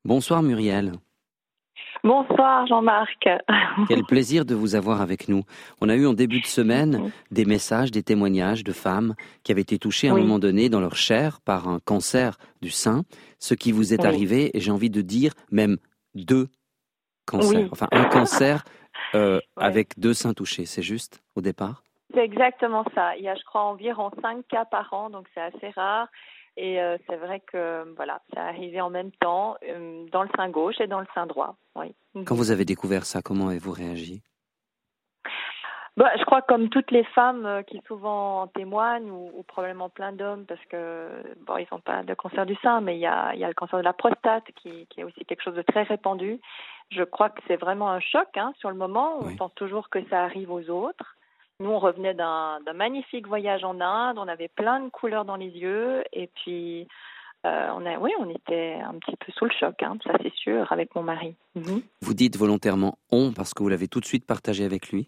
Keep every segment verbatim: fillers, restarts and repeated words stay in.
Bonsoir Muriel. Bonsoir Jean-Marc. Quel plaisir de vous avoir avec nous. On a eu en début de semaine des messages, des témoignages de femmes qui avaient été touchées à un Oui. moment donné dans leur chair par un cancer du sein, ce qui vous est Oui. arrivé, et j'ai envie de dire même deux cancers. Oui. Enfin un cancer euh, Ouais. avec deux seins touchés, c'est juste au départ? C'est exactement ça. Il y a, je crois, environ cinq cas par an, donc c'est assez rare. Et euh, c'est vrai que voilà, ça arrivait en même temps euh, dans le sein gauche et dans le sein droit. Oui. Quand vous avez découvert ça, comment avez-vous réagi? Bah, je crois comme toutes les femmes euh, qui souvent en témoignent, ou, ou probablement plein d'hommes, parce que bon, ils n'ont pas de cancer du sein, mais il y a, il y a le cancer de la prostate qui, qui est aussi quelque chose de très répandu. Je crois que c'est vraiment un choc hein, sur le moment. On Oui. pense toujours que ça arrive aux autres. Nous, on revenait d'un, d'un magnifique voyage en Inde, on avait plein de couleurs dans les yeux, et puis euh, on a, oui, on était un petit peu sous le choc, hein, ça c'est sûr, avec mon mari. Mm-hmm. Vous dites volontairement « on » parce que vous l'avez tout de suite partagé avec lui?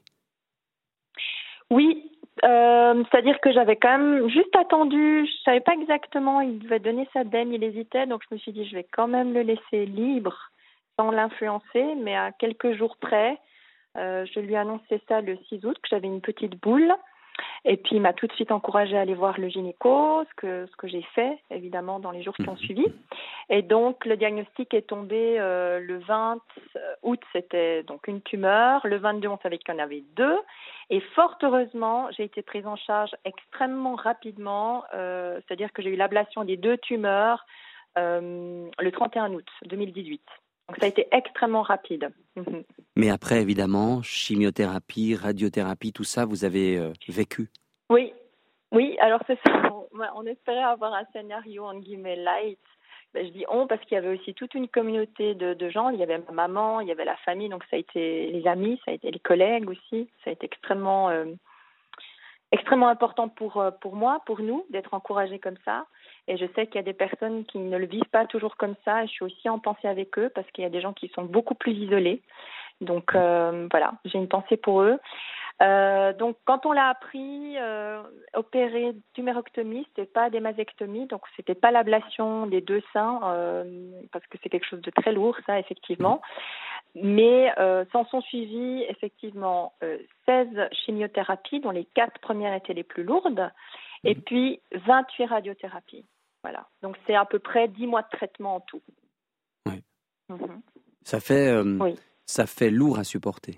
Oui, euh, c'est-à-dire que j'avais quand même juste attendu, je savais pas exactement, il devait donner sa dème, il hésitait, donc je me suis dit je vais quand même le laisser libre sans l'influencer, mais à quelques jours près, euh, je lui ai annoncé ça le six août, que j'avais une petite boule, et puis il m'a tout de suite encouragée à aller voir le gynéco, ce que, ce que j'ai fait évidemment dans les jours qui ont suivi. Et donc le diagnostic est tombé euh, le vingt août, c'était donc une tumeur. Le vingt-deux, on savait qu'il y en avait deux. Et fort heureusement, j'ai été prise en charge extrêmement rapidement, euh, c'est-à-dire que j'ai eu l'ablation des deux tumeurs euh, le trente et un août deux mille dix-huit. Donc ça a été extrêmement rapide. Mm-hmm. Mais après, évidemment, chimiothérapie, radiothérapie, tout ça, vous avez euh, vécu? Oui, oui, alors c'est ça. On, on espérait avoir un scénario en guillemets light. Ben, je dis on parce qu'il y avait aussi toute une communauté de, de gens. Il y avait ma maman, il y avait la famille, donc ça a été les amis, ça a été les collègues aussi. Ça a été extrêmement, euh, extrêmement important pour pour moi, pour nous, d'être encouragés comme ça. Et je sais qu'il y a des personnes qui ne le vivent pas toujours comme ça. Et je suis aussi en pensée avec eux parce qu'il y a des gens qui sont beaucoup plus isolés. Donc euh, voilà, j'ai une pensée pour eux. Euh, donc, quand on l'a appris, euh, opérer tumérectomie, c'était pas des mastectomies, donc c'était pas l'ablation des deux seins, euh, parce que c'est quelque chose de très lourd, ça, effectivement. Mais euh, s'en sont suivies, effectivement, euh, seize chimiothérapies, dont les quatre premières étaient les plus lourdes, et puis vingt-huit radiothérapies. Voilà. Donc, c'est à peu près dix mois de traitement en tout. Oui. Mm-hmm. Ça fait, euh, Oui. ça fait lourd à supporter.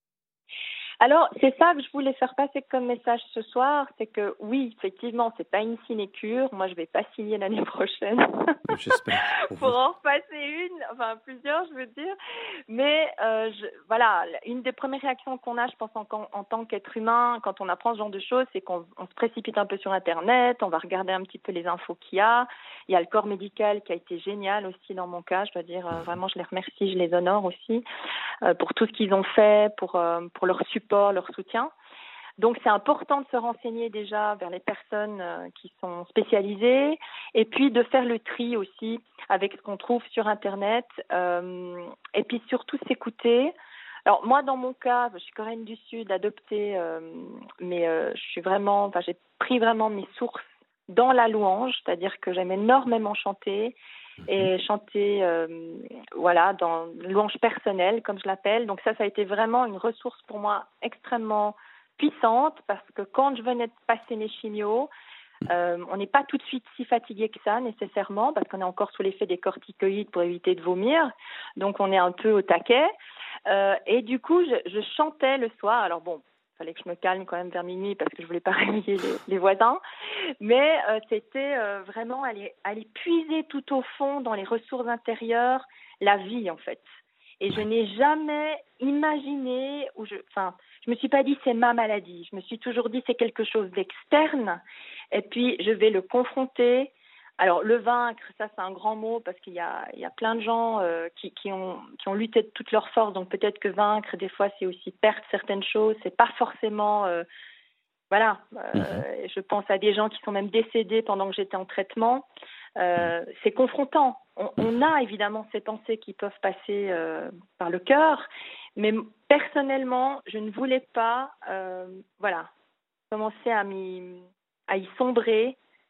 Alors, c'est ça que je voulais faire passer comme message ce soir, c'est que oui, effectivement, c'est pas une sinécure. Moi, je vais pas signer l'année prochaine. J'espère. Pour, pour vous. en repasser une, enfin plusieurs, je veux dire. Mais euh, je, voilà, une des premières réactions qu'on a, je pense, en, en tant qu'être humain, quand on apprend ce genre de choses, c'est qu'on on se précipite un peu sur Internet, on va regarder un petit peu les infos qu'il y a. Il y a le corps médical qui a été génial aussi dans mon cas, je dois dire, euh, vraiment, je les remercie, je les honore aussi euh, pour tout ce qu'ils ont fait, pour, euh, pour leur support, leur soutien. Donc, c'est important de se renseigner déjà vers les personnes euh, qui sont spécialisées et puis de faire le tri aussi avec ce qu'on trouve sur Internet euh, et puis surtout s'écouter. Alors, moi, dans mon cas, je suis coréenne du Sud, adoptée, euh, mais euh, je suis vraiment, enfin, j'ai pris vraiment mes sources dans la louange, c'est-à-dire que j'aime énormément chanter et chanter, euh, voilà, dans louange personnelle, comme je l'appelle. Donc ça, ça a été vraiment une ressource pour moi extrêmement puissante parce que quand je venais de passer mes chimios, euh, on n'est pas tout de suite si fatigué que ça nécessairement parce qu'on est encore sous l'effet des corticoïdes pour éviter de vomir. Donc on est un peu au taquet. Euh, et du coup, je, je chantais le soir. Alors bon, il fallait que je me calme quand même vers minuit parce que je voulais pas réveiller les, les voisins. Mais euh, c'était euh, vraiment aller, aller puiser tout au fond dans les ressources intérieures la vie en fait. Et je n'ai jamais imaginé, ou je, enfin, je me suis pas dit c'est ma maladie. Je me suis toujours dit c'est quelque chose d'externe. Et puis je vais le confronter. Alors le vaincre, ça c'est un grand mot parce qu'il y a, il y a plein de gens euh, qui, qui ont, qui ont lutté de toute leur force. Donc peut-être que vaincre, des fois, c'est aussi perdre certaines choses. C'est pas forcément euh, Voilà, euh, mmh. Je pense à des gens qui sont même décédés pendant que j'étais en traitement. Euh, c'est confrontant. On, on a évidemment ces pensées qui peuvent passer euh, par le cœur, mais personnellement, je ne voulais pas, euh, voilà, commencer à, m'y, à y sombrer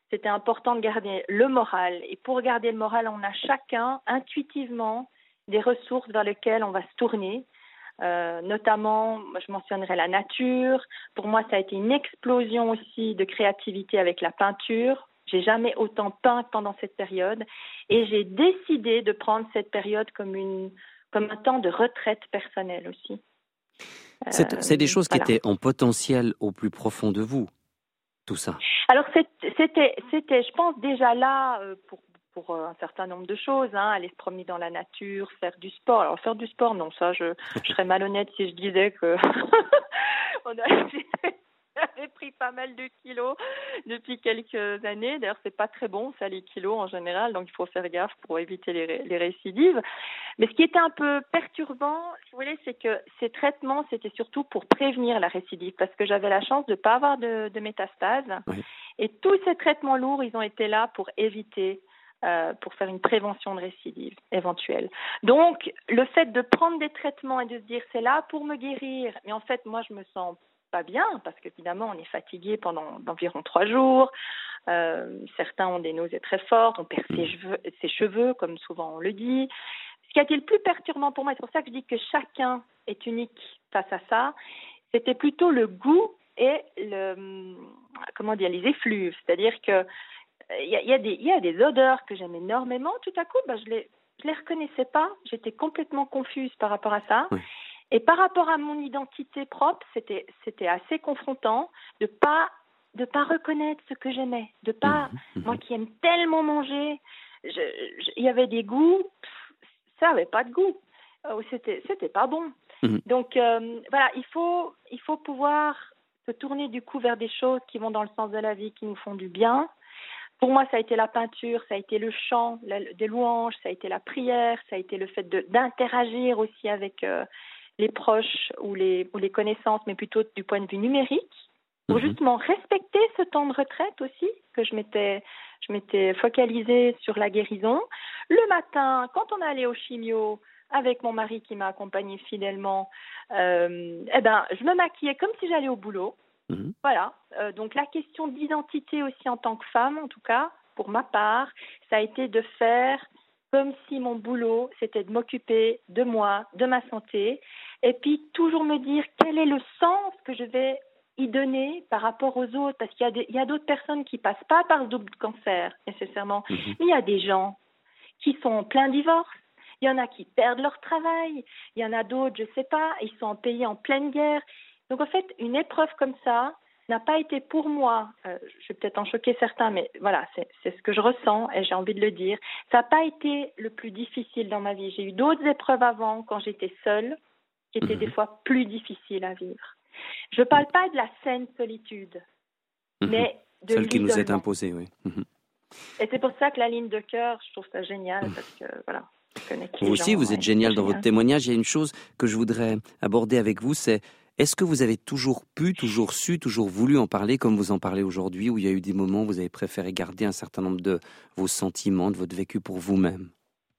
c'était important de garder le moral. Et pour garder le moral, on a chacun intuitivement des ressources vers lesquelles on va se tourner. Euh, notamment, je mentionnerai la nature. Pour moi, ça a été une explosion aussi de créativité avec la peinture. J'ai jamais autant peint que pendant cette période. Et j'ai décidé de prendre cette période comme, une, comme un temps de retraite personnelle aussi. C'est, euh, c'est des choses voilà. qui étaient en potentiel au plus profond de vous, tout ça. Alors, c'était, c'était je pense, déjà là euh, pour, pour euh, un certain nombre de choses. Hein, aller se promener dans la nature, faire du sport. Alors, faire du sport, non, ça, je, je serais malhonnête si je disais que on a... J'avais pris pas mal de kilos depuis quelques années. D'ailleurs, c'est pas très bon, ça, les kilos en général. Donc, il faut faire gaffe pour éviter les, les récidives. Mais ce qui était un peu perturbant, si vous voulez, c'est que ces traitements, c'était surtout pour prévenir la récidive, parce que j'avais la chance de ne pas avoir de, de métastases. Oui. Et tous ces traitements lourds, ils ont été là pour éviter, euh, pour faire une prévention de récidive éventuelle. Donc, le fait de prendre des traitements et de se dire, c'est là pour me guérir. Mais en fait, moi, je me sens pas bien, parce qu'évidemment, on est fatigué pendant environ trois jours. Euh, certains ont des nausées très fortes, on perd ses cheveux, ses cheveux, comme souvent on le dit. Ce qui a été le plus perturbant pour moi, c'est pour ça que je dis que chacun est unique face à ça, c'était plutôt le goût et le, comment dire, les effluves. C'est-à-dire que il y a, y a des, il y a des odeurs que j'aime énormément. Tout à coup, ben, je les, je les reconnaissais pas. J'étais complètement confuse par rapport à ça. Oui. Et par rapport à mon identité propre, c'était, c'était assez confrontant de pas, de pas reconnaître ce que j'aimais, de pas, mmh, mmh. moi qui aime tellement manger, il y avait des goûts, ça avait pas de goût, c'était, c'était pas bon. Mmh. Donc euh, voilà, il faut, il faut pouvoir se tourner du coup vers des choses qui vont dans le sens de la vie, qui nous font du bien. Pour moi, ça a été la peinture, ça a été le chant, la, des louanges, ça a été la prière, ça a été le fait de, d'interagir aussi avec euh, les proches ou les, ou les connaissances, mais plutôt du point de vue numérique, pour mmh. justement respecter ce temps de retraite aussi, que je m'étais, je m'étais focalisée sur la guérison. Le matin, quand on allait au chimio, avec mon mari qui m'a accompagnée fidèlement, euh, eh ben, je me maquillais comme si j'allais au boulot. Mmh. Voilà. Euh, donc la question d'identité aussi en tant que femme, en tout cas, pour ma part, ça a été de faire comme si mon boulot, c'était de m'occuper de moi, de ma santé, et puis toujours me dire quel est le sens que je vais y donner par rapport aux autres, parce qu'il y a, des, il y a d'autres personnes qui passent pas par le double cancer, nécessairement, mmh. mais il y a des gens qui sont en plein divorce, il y en a qui perdent leur travail, il y en a d'autres, je sais pas, ils sont en pays en pleine guerre. Donc en fait, une épreuve comme ça n'a pas été pour moi, euh, je vais peut-être en choquer certains, mais voilà, c'est, c'est ce que je ressens et j'ai envie de le dire. Ça n'a pas été le plus difficile dans ma vie. J'ai eu d'autres épreuves avant, quand j'étais seule, qui étaient mmh. des fois plus difficiles à vivre. Je ne parle mmh. pas de la saine solitude, mmh. mais de celle l'isolement. qui nous est imposée, oui. Mmh. Et c'est pour ça que la ligne de cœur, je trouve ça génial, mmh. parce que voilà. Vous aussi, vous êtes génial dans votre témoignage. Il y a une chose que je voudrais aborder avec vous, c'est est-ce que vous avez toujours pu, toujours su, toujours voulu en parler comme vous en parlez aujourd'hui, où il y a eu des moments où vous avez préféré garder un certain nombre de vos sentiments, de votre vécu pour vous-même?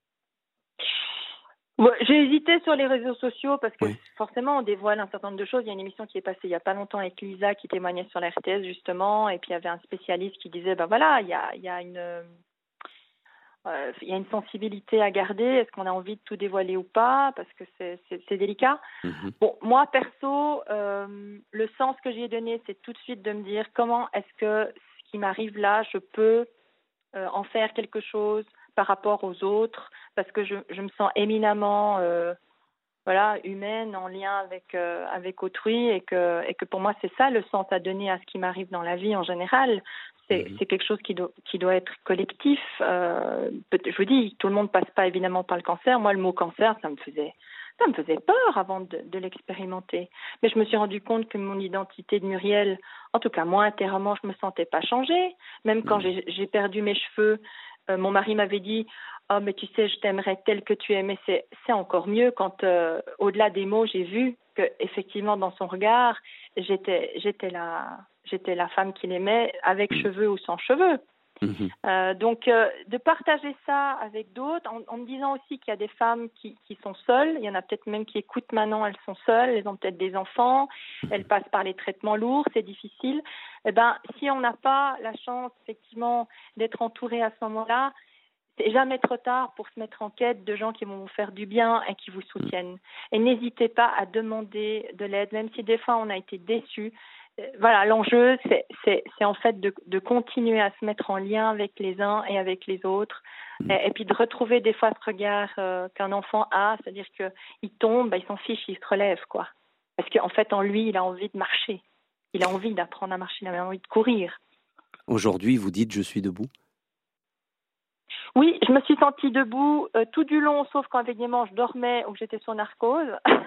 Ouais, j'ai hésité sur les réseaux sociaux parce que oui. forcément on dévoile un certain nombre de choses. Il y a une émission qui est passée il y a pas longtemps avec Lisa qui témoignait sur la R T S justement, et puis il y avait un spécialiste qui disait ben voilà, il y a, il y a une... Euh, il y a une sensibilité à garder. Est-ce qu'on a envie de tout dévoiler ou pas? Parce que c'est, c'est, c'est délicat. Mmh. Bon, moi, perso, euh, le sens que j'y ai donné, c'est tout de suite de me dire comment est-ce que ce qui m'arrive là, je peux euh, en faire quelque chose par rapport aux autres, parce que je, je me sens éminemment euh, voilà, humaine, en lien avec, euh, avec autrui, et que, et que pour moi, c'est ça le sens à donner à ce qui m'arrive dans la vie en général. C'est, c'est quelque chose qui doit, qui doit être collectif. Euh, je vous dis, tout le monde passe pas évidemment par le cancer. Moi, le mot cancer, ça me faisait, ça me faisait peur avant de, de l'expérimenter. Mais je me suis rendu compte que mon identité de Muriel, en tout cas moi intérieurement, je me sentais pas changée. Même quand j'ai, j'ai perdu mes cheveux, euh, mon mari m'avait dit « Oh, mais tu sais, je t'aimerais tel que tu es. » Mais c'est, c'est encore mieux quand, euh, au-delà des mots, j'ai vu que effectivement dans son regard, j'étais, j'étais la... J'étais la femme qu'il aimait, avec cheveux ou sans cheveux. Mhm. Euh, donc, euh, de partager ça avec d'autres, en, en me disant aussi qu'il y a des femmes qui, qui sont seules, il y en a peut-être même qui écoutent maintenant, elles sont seules, elles ont peut-être des enfants, elles passent par les traitements lourds, c'est difficile. Eh ben, si on n'a pas la chance, effectivement, d'être entouré à ce moment-là, c'est jamais trop tard pour se mettre en quête de gens qui vont vous faire du bien et qui vous soutiennent. Et n'hésitez pas à demander de l'aide, même si des fois on a été déçus. Voilà, l'enjeu, c'est, c'est, c'est en fait de, de continuer à se mettre en lien avec les uns et avec les autres, et, et puis de retrouver des fois ce regard euh, qu'un enfant a, c'est-à-dire qu'il tombe, bah, il s'en fiche, il se relève, quoi. Parce qu'en fait, en lui, il a envie de marcher, il a envie d'apprendre à marcher, il a envie de courir. Aujourd'hui, vous dites « je suis debout ». Oui, je me suis sentie debout euh, tout du long, sauf quand évidemment je dormais ou que j'étais sur narcose.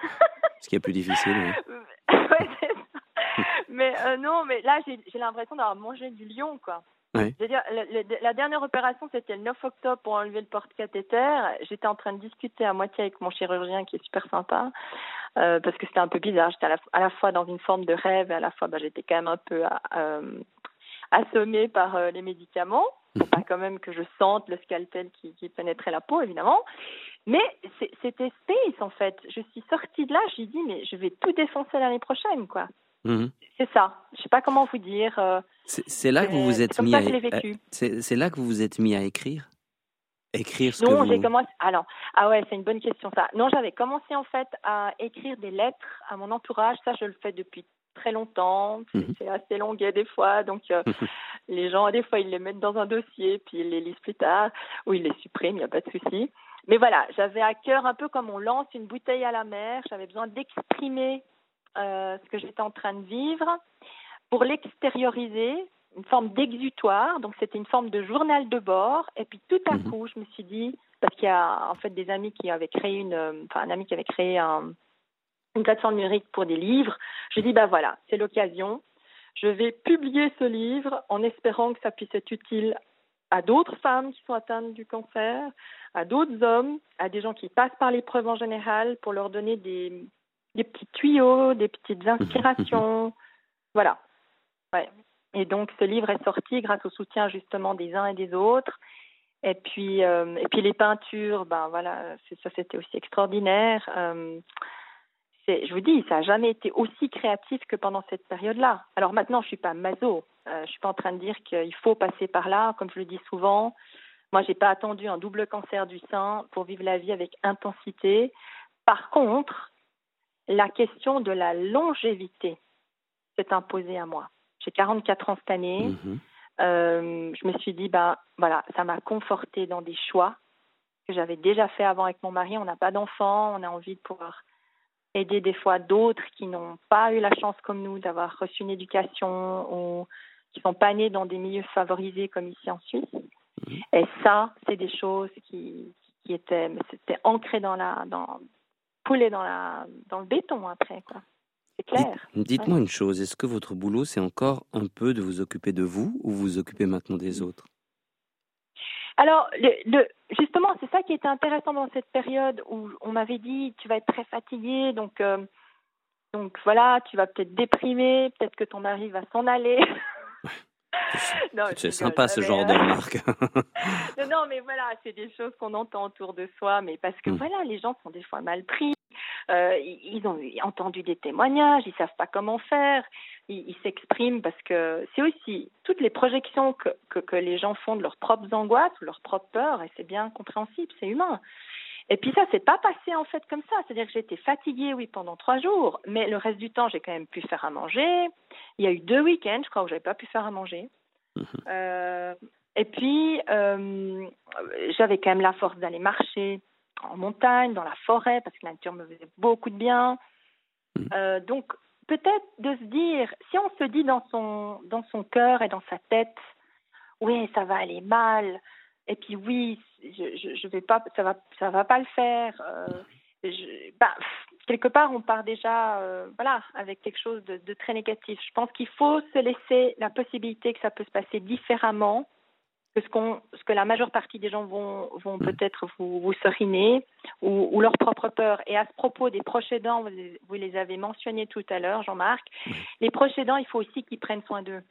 Ce qui est plus difficile, oui. Ouais, c'est ça. Mais euh, non, mais là, j'ai, j'ai l'impression d'avoir mangé du lion, quoi. Oui. C'est-à-dire, la, la, la dernière opération, c'était le neuf octobre pour enlever le porte-cathéter. J'étais en train de discuter à moitié avec mon chirurgien, qui est super sympa, euh, parce que c'était un peu bizarre. J'étais à la, à la fois dans une forme de rêve et à la fois, bah, j'étais quand même un peu euh, assommée par euh, les médicaments. Faut pas quand même que je sente le scalpel qui, qui pénétrait la peau, évidemment. Mais c'est, c'était space, en fait. Je suis sortie de là, j'ai dit, mais je vais tout défoncer l'année prochaine, quoi. Mmh. C'est ça. Je sais pas comment vous dire. Euh, c'est, c'est là c'est, que vous vous êtes c'est comme mis ça à, que je l'ai à vécu. c'est, c'est là que vous vous êtes mis à écrire, écrire ce Non, que vous. j'ai commencé. Ah non. Ah ouais, c'est une bonne question ça. Non, j'avais commencé en fait à écrire des lettres à mon entourage. Ça, je le fais depuis très longtemps. C'est, Mmh. c'est assez longuet des fois, donc euh, les gens des fois ils les mettent dans un dossier puis ils les lisent plus tard ou ils les suppriment. Il n'y a pas de souci. Mais voilà, j'avais à cœur un peu comme on lance une bouteille à la mer. J'avais besoin d'exprimer euh, ce que j'étais en train de vivre pour l'extérioriser, une forme d'exutoire. Donc, c'était une forme de journal de bord. Et puis, tout à coup, je me suis dit, parce qu'il y a en fait des amis qui avaient créé une, enfin, un ami qui avait créé un, une plateforme numérique pour des livres. Je dis, bah voilà, c'est l'occasion. Je vais publier ce livre en espérant que ça puisse être utile à d'autres femmes qui sont atteintes du cancer, à d'autres hommes, à des gens qui passent par l'épreuve en général, pour leur donner des, des petits tuyaux, des petites inspirations. Voilà. Ouais. Et donc, ce livre est sorti grâce au soutien justement des uns et des autres. Et puis, euh, et puis les peintures, ben voilà, c'est, ça c'était aussi extraordinaire. Euh, c'est, je vous dis, ça n'a jamais été aussi créatif que pendant cette période-là. Alors maintenant, je suis pas maso. Euh, je suis pas en train de dire qu'il faut passer par là, comme je le dis souvent. Moi, j'ai pas attendu un double cancer du sein pour vivre la vie avec intensité. Par contre, la question de la longévité s'est imposée à moi. J'ai quarante-quatre ans cette année. Mmh. Euh, je me suis dit, bah, voilà, ça m'a confortée dans des choix que j'avais déjà fait avant avec mon mari. On n'a pas d'enfants, on a envie de pouvoir aider des fois d'autres qui n'ont pas eu la chance comme nous d'avoir reçu une éducation ou qui ne sont pas nés dans des milieux favorisés comme ici en Suisse. Mmh. Et ça, c'est des choses qui, qui étaient, mais c'était ancré dans la, dans, coulé dans la, dans le béton après, quoi. C'est clair. Dites, dites-moi ouais. une chose, est-ce que votre boulot, c'est encore un peu de vous occuper de vous ou vous vous occupez maintenant des autres? Alors, le, le, justement, c'est ça qui était intéressant dans cette période où on m'avait dit tu vas être très fatigué, donc, euh, donc voilà, tu vas peut-être déprimer, peut-être que ton mari va s'en aller. Non, c'est sympa ce mais, genre euh... de remarques. non, non, mais voilà, c'est des choses qu'on entend autour de soi, mais parce que mmh. voilà, les gens sont des fois mal pris. Euh, ils ont entendu des témoignages, ils savent pas comment faire, ils, ils s'expriment parce que c'est aussi toutes les projections que, que, que les gens font de leurs propres angoisses ou leurs propres peurs, et c'est bien compréhensible, c'est humain. Et puis ça, c'est pas passé en fait comme ça, c'est-à-dire que j'étais fatiguée, oui, pendant trois jours, mais le reste du temps, j'ai quand même pu faire à manger. Il y a eu deux week-ends, je crois, où j'avais pas pu faire à manger. Mmh. Euh, et puis, euh, j'avais quand même la force d'aller marcher en montagne, dans la forêt, parce que la nature me faisait beaucoup de bien. Mmh. Euh, donc, peut-être de se dire, si on se dit dans son, dans son cœur et dans sa tête, oui, ça va aller mal, et puis oui, je, je, je vais pas, ça va, ça va pas le faire. Euh, je, bah, quelque part, on part déjà, euh, voilà, avec quelque chose de, de très négatif. Je pense qu'il faut se laisser la possibilité que ça peut se passer différemment que ce, qu'on, ce que la majeure partie des gens vont, vont mmh. peut-être vous, vous seriner ou, ou leur propre peur. Et à ce propos des proches aidants, vous les, vous les avez mentionnés tout à l'heure, Jean-Marc, mmh. les proches aidants, il faut aussi qu'ils prennent soin d'eux.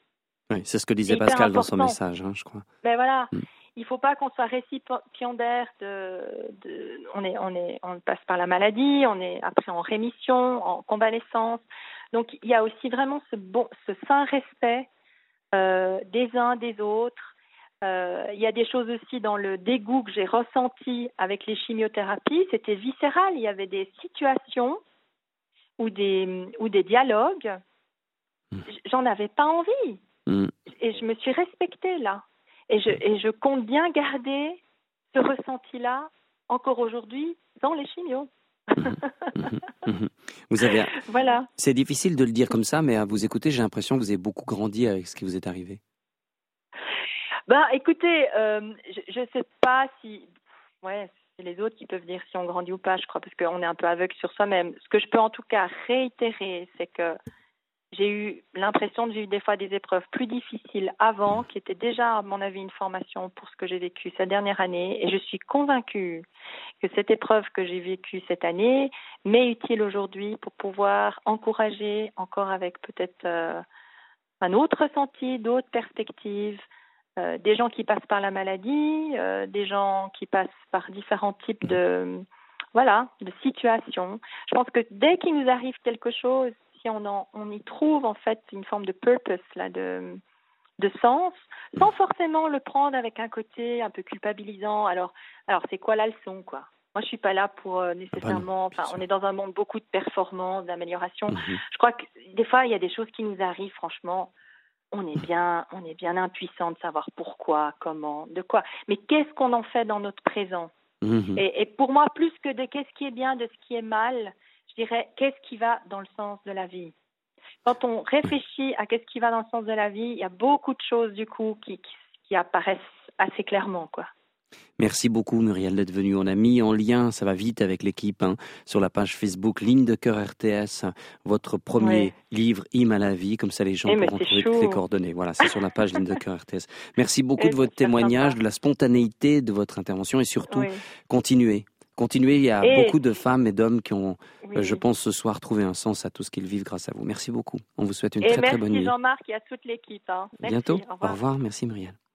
Oui, c'est ce que disait C'est hyper Pascal dans son important. message, hein, je crois. Ben voilà, Mm. il faut pas qu'on soit récipiendaire de, de on est, on est, on passe par la maladie, on est après en rémission, en convalescence. Donc il y a aussi vraiment ce bon, ce sain respect euh, des uns des autres. Euh, il y a des choses aussi dans le dégoût que j'ai ressenti avec les chimiothérapies. C'était viscéral. Il y avait des situations ou des ou des dialogues. Mm. J'en avais pas envie. Mm. Et je me suis respectée là. Et je, et je compte bien garder ce ressenti-là encore aujourd'hui dans les chimios. Mhm, mhm, mhm. Vous avez... Voilà. C'est difficile de le dire comme ça, mais à vous écouter, j'ai l'impression que vous avez beaucoup grandi avec ce qui vous est arrivé. Ben, écoutez, euh, je ne sais pas si... Ouais, c'est les autres qui peuvent dire si on grandit ou pas, je crois, parce qu'on est un peu aveugle sur soi-même. Ce que je peux en tout cas réitérer, c'est que j'ai eu l'impression de vivre des fois des épreuves plus difficiles avant, qui étaient déjà, à mon avis, une formation pour ce que j'ai vécu cette dernière année. Et je suis convaincue que cette épreuve que j'ai vécue cette année m'est utile aujourd'hui pour pouvoir encourager encore avec peut-être euh, un autre ressenti, d'autres perspectives, euh, des gens qui passent par la maladie, euh, des gens qui passent par différents types de, voilà, de situations. Je pense que dès qu'il nous arrive quelque chose, si on, en, on y trouve en fait une forme de purpose, là, de, de sens, sans forcément le prendre avec un côté un peu culpabilisant. Alors, alors c'est quoi la leçon, quoi? Moi, je suis pas là pour euh, nécessairement. Enfin, on est dans un monde beaucoup de performance, d'amélioration. Mm-hmm. Je crois que des fois, il y a des choses qui nous arrivent. Franchement, on est bien, on est bien impuissant de savoir pourquoi, comment, de quoi. Mais qu'est-ce qu'on en fait dans notre présent? Mm-hmm. et, et pour moi, plus que de qu'est-ce qui est bien, de ce qui est mal, je dirais, qu'est-ce qui va dans le sens de la vie? Quand on réfléchit à qu'est-ce qui va dans le sens de la vie, il y a beaucoup de choses, du coup, qui, qui, qui apparaissent assez clairement, quoi. Merci beaucoup, Muriel, d'être venue. On a mis en lien, ça va vite avec l'équipe, hein, sur la page Facebook Ligne de Cœur R T S, votre premier oui. livre, Hymne à la vie, comme ça les gens et pourront trouver chaud. toutes les coordonnées. Voilà, c'est sur la page Ligne de Cœur R T S. Merci beaucoup et de votre témoignage, sympa. De la spontanéité de votre intervention et surtout, oui. continuez. Continuez, il y a et... beaucoup de femmes et d'hommes qui ont, oui. euh, je pense, ce soir trouvé un sens à tout ce qu'ils vivent grâce à vous. Merci beaucoup. On vous souhaite une et très très bonne nuit. Merci Jean-Marc et à toute l'équipe. Hein. Merci, Bientôt. Au revoir. Au revoir. Merci Muriel.